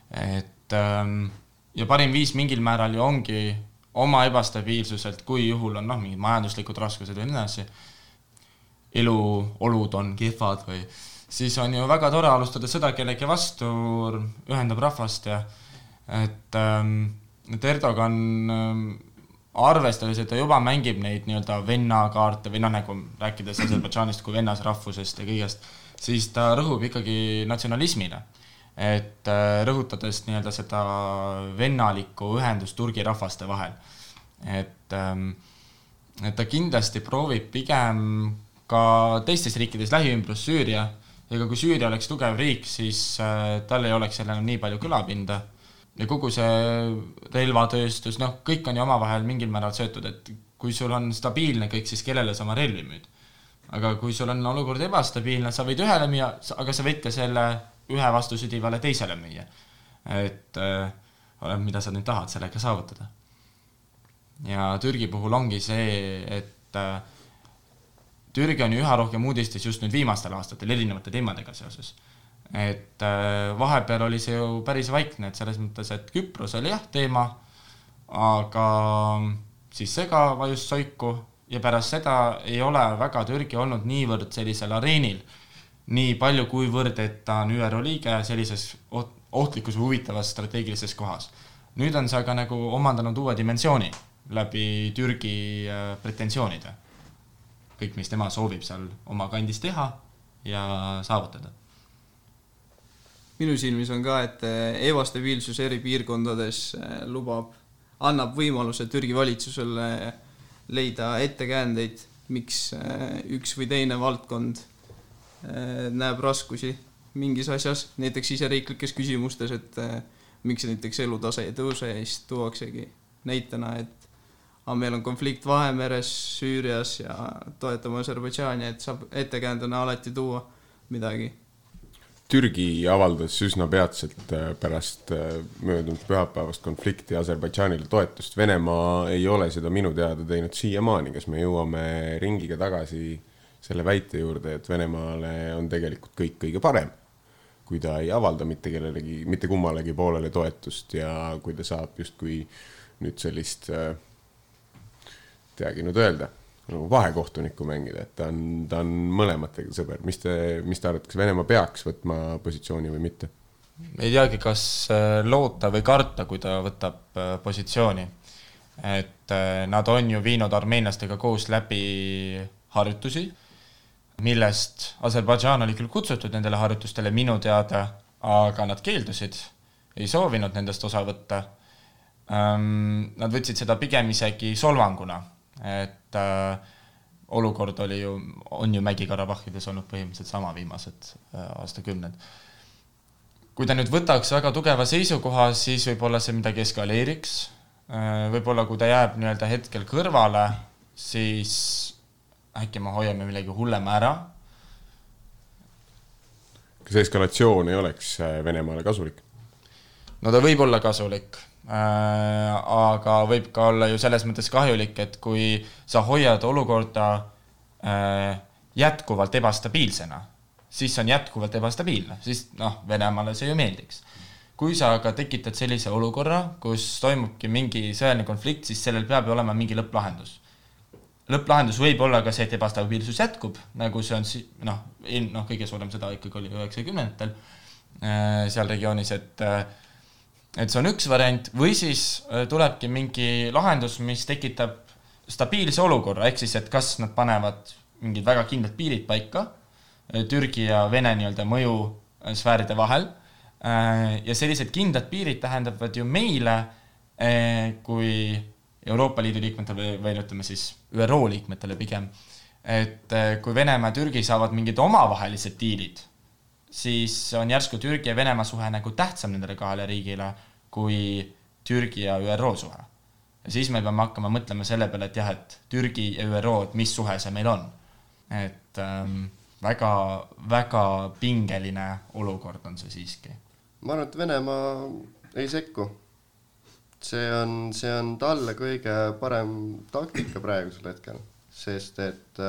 Ja parim viis mingil määral ju ongi oma ebastabiilsuselt, kui juhul on mingid majanduslikud raskused või nii, eluolud on kehvad või siis on ju väga tore alustada sõda kellegi vastu, ühendab rahvast ja et Erdogan arvestades, et ta juba mängib neid vennakaarte või nagu rääkides Aserbaidžaanist kui vennas rahvusest ja kõigest, siis ta rõhub ikkagi natsionalismile. Et rõhutades seda vennalikku ühendust Turgi rahvaste vahel. Et ta kindlasti proovib pigem ka teistes riikides lähiümbrus Süüria, ja kui Süüria oleks tugev riik, siis tal ei oleks sellele nii palju kõlapinda. Ja kogu see relvatööstus, kõik on ju omavahel mingil määral söötud, et kui sul on stabiilne kõik, siis kellele sa oma relvi müüd. Aga kui sul on olukord ebastabiilne, sa võid ühele müüa, aga sa võid ka selle ühe vastu südivale teisele müüa. Et mida sa nüüd tahad sellega saavutada. Ja Türgi puhul ongi see, et Türgi on ju üha rohkem uudistes just nüüd viimastel aastatel erinevate teemadega seoses. Et vahepeal oli see ju päris vaikne, et selles mõttes, et Küpros oli teema, aga siis see ka vajus soiku ja pärast seda ei ole väga Türgi olnud niivõrd sellisel areenil, nii palju kuivõrd, et ta on ÜRO liige sellises ohtlikus või huvitavas strateegilises kohas. Nüüd on see aga nagu omandanud uue dimensiooni läbi Türgi pretensioonide. Kõik, mis tema soovib seal oma kandis teha ja saavutada. Minu silmis on ka, et ebastabiilsus eri piirkondades annab võimaluse Türgi valitsusele leida ettekäändeid, miks üks või teine valdkond näeb raskusi mingis asjas, näiteks iseriiklikes küsimustes, et miks näiteks elutase ei tõuse ja siis tuuaksegi näitena, et meil on konflikt Vahemeres, Süürias ja toetame Aserbaidžaani, et saab ettekäändena alati tuua midagi. Türgi avaldas üsna peatselt pärast möödunud pühapäevast konflikti Aserbaidžaanile toetust. Venemaa ei ole seda minu teada teinud siiamaani, kas me jõuame ringiga tagasi selle väite juurde, et Venemaale on tegelikult kõik kõige parem, kui ta ei avalda mitte kummalegi poolele toetust ja kui ta saab justkui nüüd sellist, teagi nüüd öelda, vahekohtunikku mängida, et ta on mõlematega sõber. Mis te arvate, kas Venemaa peaks võtma positsiooni või mitte? Ei teagi, kas loota või karta, kui ta võtab positsiooni. Et nad on ju viinud armeenlastega koos läbi harjutusi, millest Aserbaidžaan oli küll kutsutud nendele harjutustele minu teada, aga nad keeldusid, ei soovinud nendest osa võtta. Nad võtsid seda pigem isegi solvanguna, et olukord on ju Mägi-Karabahhides olnud põhimõtteliselt sama viimased aastakümned. Kui ta nüüd võtaks väga tugeva seisukoha, siis võib-olla see midagi eskaleeriks. Võib-olla kui ta jääb nii-öelda hetkel kõrvale, siis äkki me hoiame millegi hullema ära. Kas eskalatsioon ei oleks Venemaale kasulik? No ta võib olla kasulik. Aga võib ka olla ju selles mõttes kahjulik, et kui sa hoiad olukorda jätkuvalt ebastabiilsena, siis on jätkuvalt ebastabiilne, siis Venemaale see ju meeldiks. Kui sa aga tekitad sellise olukorra, kus toimubki mingi sõjaline konflikt, siis sellel peab olema mingi lõpplahendus. Lõpplahendus võib olla ka see, et ebastabiilsus jätkub, nagu see on kõige suurem sõda ikkagi oli 90-ndatel seal regioonis, et see on üks variant, või siis tulebki mingi lahendus, mis tekitab stabiilse olukorra, ehk siis, et kas nad panevad mingid väga kindlad piirid paika Türgi ja Vene nii-öelda mõjusfääride vahel, ja sellised kindlad piirid tähendavad ju meile, kui Euroopa Liidu liikmetele või ütleme siis ÜRO liikmetele pigem, et kui Venemaa ja Türgi saavad mingid omavahelised diilid, siis on järsku Türgi ja Venemaa suhe nagu tähtsam nendele kahele riigile kui Türgi ja ÜRO suhe. Ja siis me peame hakkama mõtlema selle peale, et jah, et Türgi ja ÜRO, et mis suhe see meil on. Et väga, väga pingeline olukord on see siiski. Ma arvan, et Venemaa ei sekku. See on talle kõige parem taktika praegusel hetkel, sest et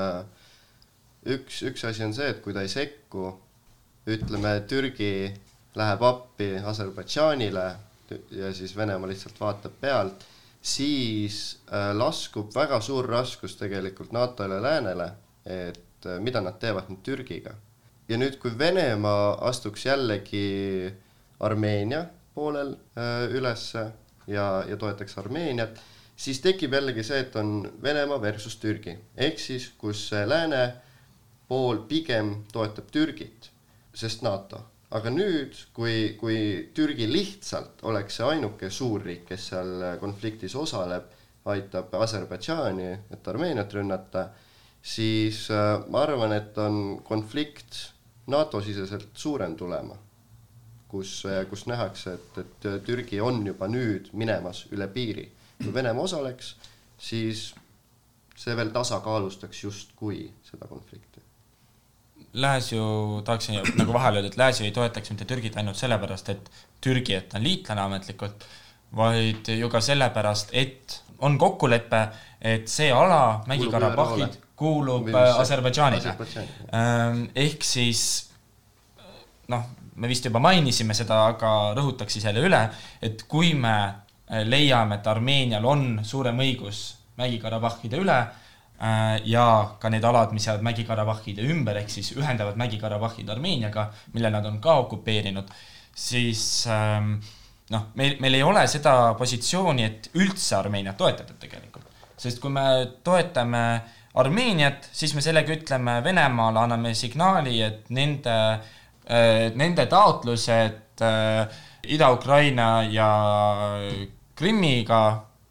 üks asi on see, et kui ta ei sekku, ütleme, Türgi läheb appi Aserbaidžaanile ja siis Venemaa lihtsalt vaatab pealt, siis laskub väga suur raskus tegelikult NATO-le ja läänele, et mida nad teevad nüüd Türgiga. Ja nüüd, kui Venemaa astuks jällegi Armeenia poolel ülesse ja toetaks Armeeniat, siis tekib jällegi see, et on Venemaa versus Türgi. Ehk siis, kus lääne pool pigem toetab Türgit, sest NATO. Aga nüüd, kui Türgi lihtsalt oleks see ainuke suurriik, kes seal konfliktis osaleb, aitab Aserbaidžaani, et Armeeniat rünnata, siis ma arvan, et on konflikt NATO-siseselt suurem tulema, kus nähakse, et Türgi on juba nüüd minemas üle piiri. Kui Venemaa osaleks, siis see veel tasakaalustaks just kui seda konflikti. Lääs ju, tahaksin nagu vahel öelda, et Lääs ju ei toetaks mitte Türgit ainult sellepärast, et Türgi, et on liitlane ametlikult, vaid ju ka sellepärast, et on kokkulepe, et see ala, Mägi-Karabahhid, kuulub Aserbaidžaanile. Ehk siis, me vist juba mainisime seda, aga rõhutaks jälle üle, et kui me leiame, et Armeenial on suurem õigus Mägi-Karabahhide üle, ja ka need alad, mis jäävad Mägi-Karabahhide ümber, ehk siis ühendavad Mägi-Karabahhid Armeeniaga, mille nad on ka okupeerinud, siis meil ei ole seda positsiooni, et üldse Armeeniat toetatud tegelikult. Sest kui me toetame Armeeniat, siis me sellega ütleme Venemaale, anname signaali, et nende taotlused Ida-Ukraina ja Krimmiga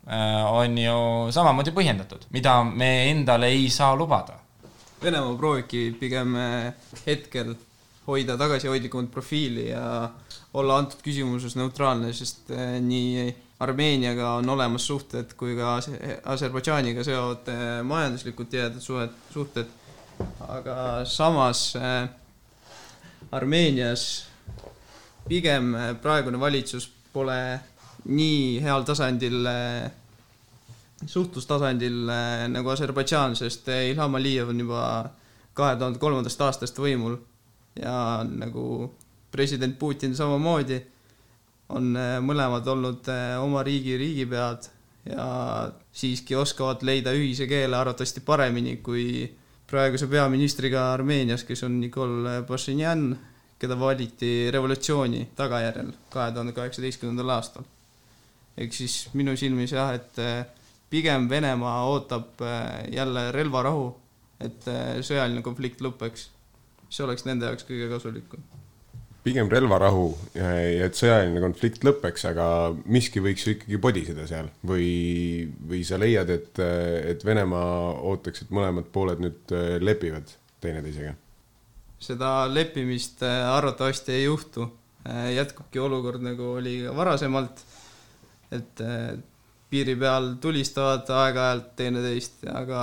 on ju samamoodi põhjendatud, mida me endale ei saa lubada. Venemaa proovibki pigem hetkel hoida tagasihoidlikumat profiili ja olla antud küsimuses neutraalne, sest nii Armeeniaga on olemas suhted kui ka Aserbaidžaaniga seovad majanduslikud tihedad suhted, aga samas Armeenias pigem praegune valitsus pole nii heal tasandil, suhtlustasandil nagu Aserbaidžaan, sest Ilham Alijev on juba 2003. aastast võimul ja nagu president Putin samamoodi on mõlemad olnud oma riigipead ja siiski oskavad leida ühise keele arvatavasti paremini kui praeguse peaministriga Armeenias, kes on Nikol Pashinyan, keda valiti revolutsiooni tagajärjel 2018. aastal. Ehk siis minu silmis jah, et pigem Venemaa ootab jälle relvarahu, et sõjaline konflikt lõpeks. See oleks nende jaoks kõige kasulikum. Pigem relvarahu ja et sõjaline konflikt lõpeks, aga miski võiks ju ikkagi podiseda seal või sa leiad, et Venemaa ootaks, et mõlemad pooled nüüd lepivad teineteisega? Seda leppimist arvatavasti ei juhtu. Jätkubki olukord nagu oli varasemalt, et piiri peal tulistavad aeg-ajalt teineteist, aga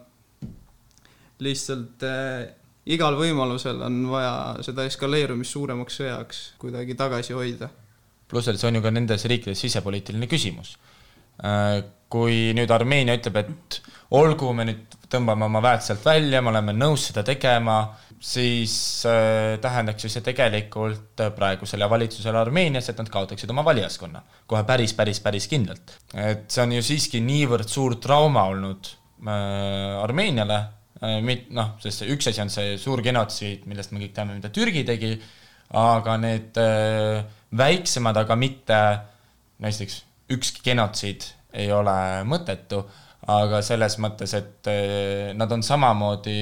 lihtsalt igal võimalusel on vaja seda eskaleerumist suuremaks sõjaks kuidagi tagasi hoida. Pluss, et see on ju ka nendes riikides sisepoliitiline küsimus. Kui nüüd Armeenia ütleb, et olgu, me nüüd tõmbame oma väed sealt välja, me oleme nõus seda tegema, siis tähendaks ju see tegelikult praegusele valitsusele Armeenias, et nad kaotaksid oma valijaskonna. Kohe päris kindlalt. Et see on ju siiski niivõrd suur trauma olnud Armeeniale, sest üks asi on see suur genotsiid, millest me kõik teame, mida Türgi tegi, aga need väiksemad, aga mitte näiteks ükski genotsiid ei ole mõttetu, aga selles mõttes, et nad on samamoodi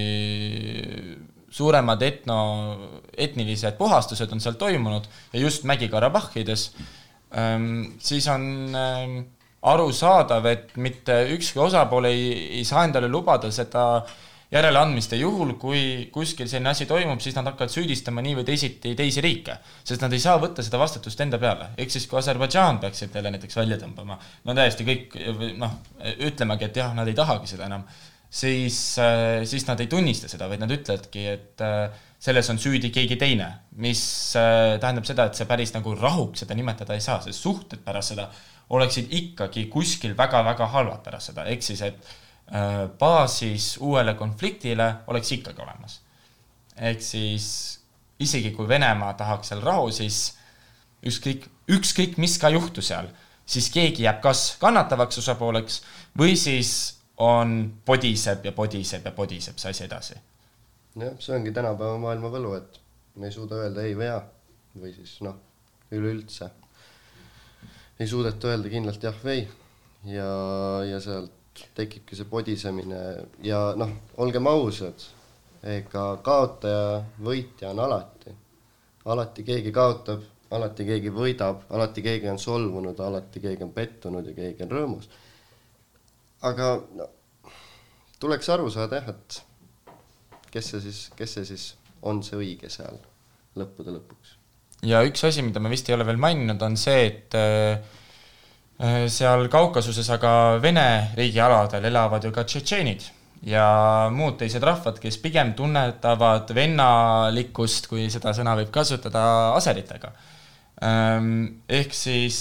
suuremad etnilised puhastused on seal toimunud ja just Mägi-Karabahhides, siis on aru saadav, et mitte ükski osapool ei saa endale lubada seda järeleandmist ja juhul, kui kuskil selline asi toimub, siis nad hakkavad süüdistama nii või teisi riike, sest nad ei saa võtta seda vastutust enda peale. Ehk siis, kui Aserbaidžaan peaksid jälle näiteks välja tõmbama, no täiesti kõik, ütlemagi, et jah, nad ei tahagi seda enam, siis nad ei tunnista seda, vaid nad ütlevadki, et selles on süüdi keegi teine, mis tähendab seda, et see päris nagu rahuks seda nimetada ei saa, sest suhted pärast seda oleksid ikkagi kuskil väga halvad pärast seda, ehk siis, et baasis uuele konfliktile oleks ikkagi olemas. Ehk siis isegi kui Venemaa tahaks seal rahu, siis ükskõik mis ka juhtu seal, siis keegi jääb kas kannatavaks osapooleks või siis on podiseb see asi edasi. Jah, see ongi tänapäeva maailma võlu, et me ei suuda öelda ei või jaa või siis üleüldse ei suudeta öelda kindlalt jah või ja sealt tekibki see podisemine ja olgem ausad, ega kaotaja võitja on alati keegi kaotab, alati keegi võidab, alati keegi on solvunud, alati keegi on pettunud ja keegi on rõõmus. Aga tuleks aru saada jah, et kes see siis on see õige seal lõppude lõpuks. Ja üks asi, mida ma vist ei ole veel maininud, on see, et seal Kaukasuses, aga Vene riigialadel elavad ju ka tšetšeenid ja muud teised rahvad, kes pigem tunnetavad vennalikkust, kui seda sõna võib kasutada, aseritega. Ehk siis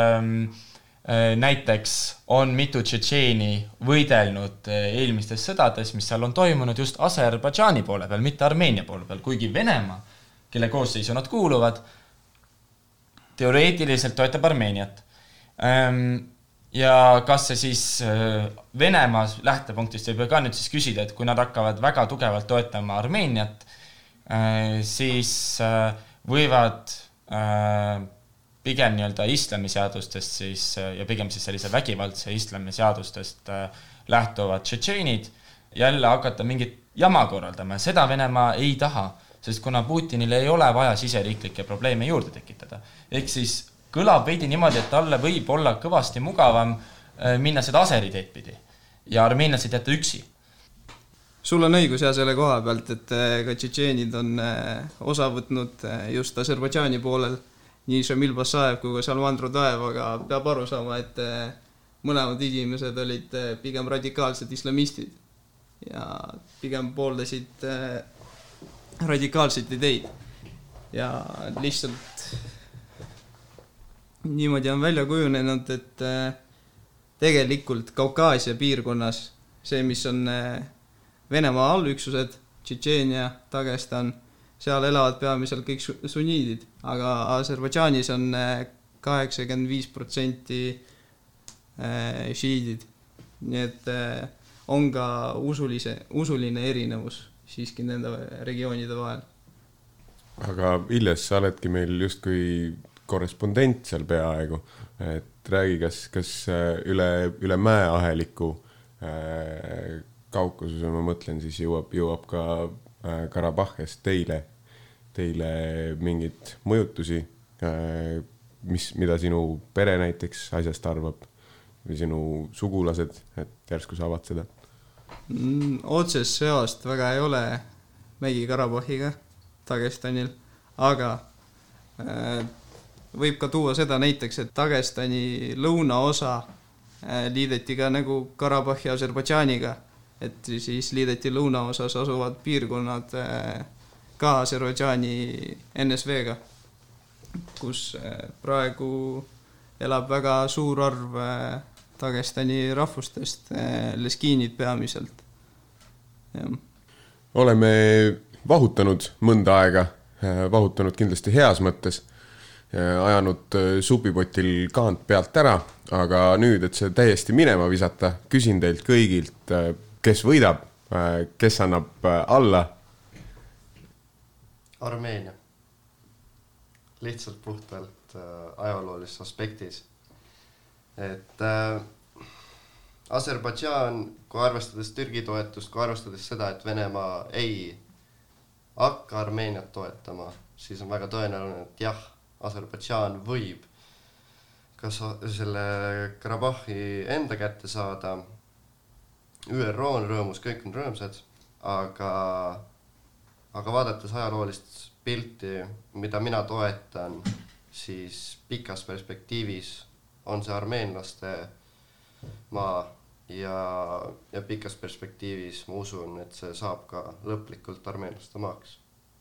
näiteks on mitu tšetšeeni võidelnud eelmistes sõdades, mis seal on toimunud just Aserbaidžaani poole peal, mitte Armeenia poole peal, kuigi Venemaa, kelle koosseisu nad kuuluvad, teoreetiliselt toetab Armeeniat. Ja kas see siis Venemaa lähtepunktist võib ka nüüd siis küsida, et kui nad hakkavad väga tugevalt toetama Armeeniat, siis võivad pigem nii-öelda islamiseadustest siis, ja pigem siis sellise vägivaldse islamiseadustest lähtuvad tšetšeenid jälle hakata mingit jama korraldama. Seda Venemaa ei taha, sest kuna Putinile ei ole vaja siseriiklikke probleeme juurde tekitada. Ehk siis kõlab veidi niimoodi, et talle võib olla kõvasti mugavam minna seda Aseri teed pidi ja armeenlased jätta üksi. Sul on õigus ja selle koha pealt, et ka tšetšeenid on osa võtnud just Aserbaidžaani poolel, nii Šamil Basaev kui ka Salman Rudaev, aga peab aru saama, et mõlemad inimesed olid pigem radikaalsed islamistid ja pigem pooldasid radikaalseid ideid. Ja lihtsalt niimoodi on välja kujunenud, et tegelikult Kaukaasia piirkonnas see, mis on Venemaa allüksused, Tšetšeenia, Dagestan, seal elavad peamiselt kõik sunniidid, aga Aserbaidžaanis on 85% šiidid. Nii et on ka usuline erinevus siiski nende regioonide vahel. Aga Illes, sa oledki meil justkui korrespondent seal peaaegu, et räägi, kas üle mäeaheliku Kaukasuse, ma mõtlen, siis jõuab ka Karabahhest teile mingid mõjutusi, mida sinu pere näiteks asjast arvab või sinu sugulased, et järsku sa avad seda? Otsest seost väga ei ole Mägi-Karabahhiga Dagestanil, aga võib ka tuua seda näiteks, et Dagestani lõunaosa liideti ka nagu Karabahhi Aserbaidžaaniga, et siis liideti lõunaosas asuvad piirkonnad ka Aserbaidžaani NSV-ga, kus praegu elab väga suur arv Dagestani rahvustest, leskiinid peamiselt. Ja. Oleme vahutanud mõnda aega, vahutanud kindlasti heas mõttes, ajanud supipotil kaant pealt ära, aga nüüd, et see täiesti minema visata, küsin teilt kõigilt, kes võidab, kes annab alla? Armeenia. Lihtsalt puhtalt ajaloolises aspektis. Et Aserbaidžaan, kui arvestades Türgi toetust, kui arvestades seda, et Venemaa ei hakka Armeeniat toetama, siis on väga tõenäoline, et jah, Aserbaidžaan võib kas selle Karabahhi enda kätte saada. ÜRO on rõõmus, kõik on rõõmsad, aga vaadates ajaloolist pilti, mida mina toetan, siis pikas perspektiivis on see armeenlaste maa ja pikas perspektiivis ma usun, et see saab ka lõplikult armeenlaste maaks.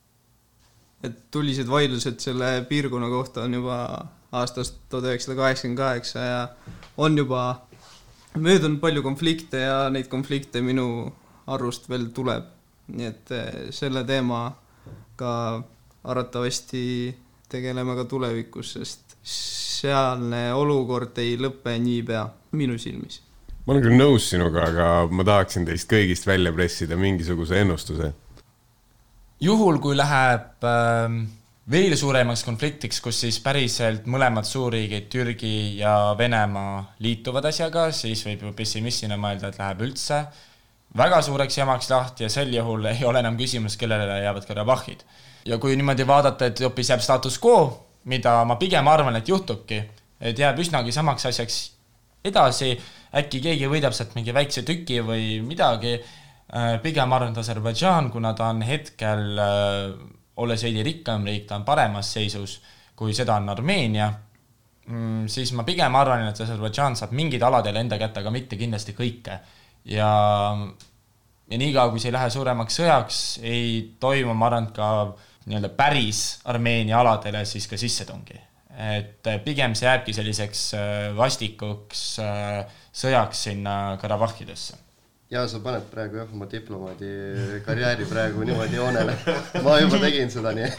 Et tulised vaidlused selle piirkonna kohta on juba aastast 1988 ja on juba möödunud palju konflikte ja neid konflikte minu arvust veel tuleb. Nii et selle teema ka arvatavasti tegeleme ka tulevikus, sest sealne olukord ei lõpe niipea minu silmis. Ma olen küll nõus sinuga, aga ma tahaksin teist kõigist välja pressida mingisuguse ennustuse. Juhul, kui läheb veel suuremaks konfliktiks, kus siis päriselt mõlemad suurriigid, Türgi ja Venemaa liituvad asjaga, siis võib ju pessimistina mõelda, et läheb üldse väga suureks jamaks lahti ja sel juhul ei ole enam küsimus, kellele jäävad Karabahhid. Ja kui niimoodi vaadata, et hoopis jääb status quo, mida ma pigem arvan, et juhtubki, et jääb üsnagi samaks asjaks edasi, äkki keegi võidab sealt mingi väikse tüki või midagi, pigem arvan, et Aserbaidžaan, kuna ta on hetkel olles veidi rikkam riik, ta on paremas seisus, kui seda on Armeenia, siis ma pigem arvan, et Aserbaidžaan saab mingid aladel enda kätte, aga mitte kindlasti kõike. Ja niikaua, kui see ei lähe suuremaks sõjaks, ei toimu, ma arvan, ka nii-öelda päris Armeenia aladele siis ka sissetungi. Et pigem see jääbki selliseks vastikuks sõjaks sinna Karabahhidesse. Ja sa paned praegu jah oma diplomaadi karjääri praegu niimoodi joonele. Ma juba tegin seda nii.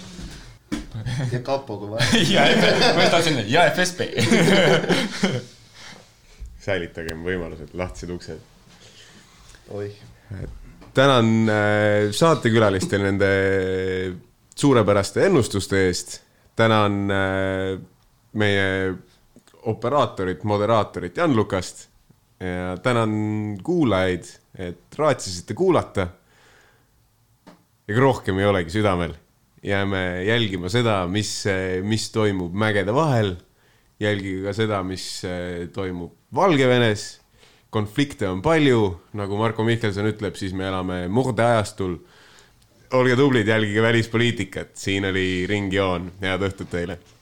Ja kapo kui vaja. Ja FSB. Säilitagem võimalused, lahtised uksed. Oi. Tänan saatekülalistel nende suurepäraste ennustuste eest. Tänan meie operaatorit, moderaatorit Jan Lukast. Ja tänan kuulajaid, et raatsisite kuulata. Ega rohkem ei olegi südamel. Jääme jälgima seda, mis toimub mägede vahel jälgige ka seda, mis toimub Valgevenes. Konflikte on palju, nagu Marko Mihkelson ütleb, siis me elame murdeajastul. Olge tublid, jälgige välispoliitikat, siin oli Ringjoon, head õhtut teile!